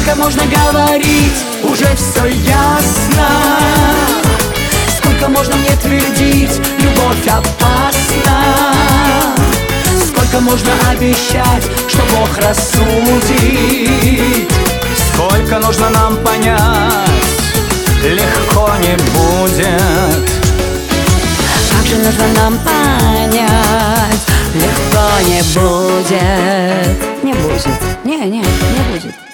Сколько можно говорить, уже все ясно. Сколько можно мне твердить, любовь опасна. Сколько можно обещать, что Бог рассудит. Сколько нужно нам понять, легко не будет. Как же нужно нам понять, легко не будет. Не будет, не будет.